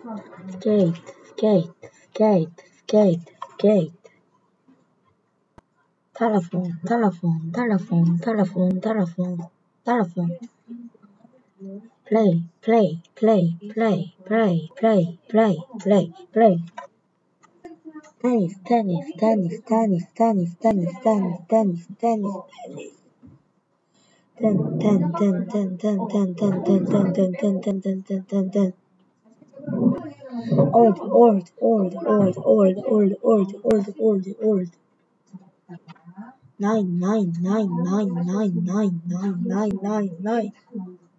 skate, skate, skate, skate, skate. Telephone, telephone, telephone, telephone, telephone, telephone. Play, play, play, play, play, play, play, play, play. Tennis, tennis, tennis, tennis, tennis, tennis, tennis, tennis, tennis, tennis. Ten, ten, ten, ten, ten, ten, ten, ten, ten, ten, ten, ten, ten, ten, ten, ten. Old, old, old, old, old, old, old, old, old, old. Nine, nine, nine, nine, nine, nine, nine, nine, nine, nine.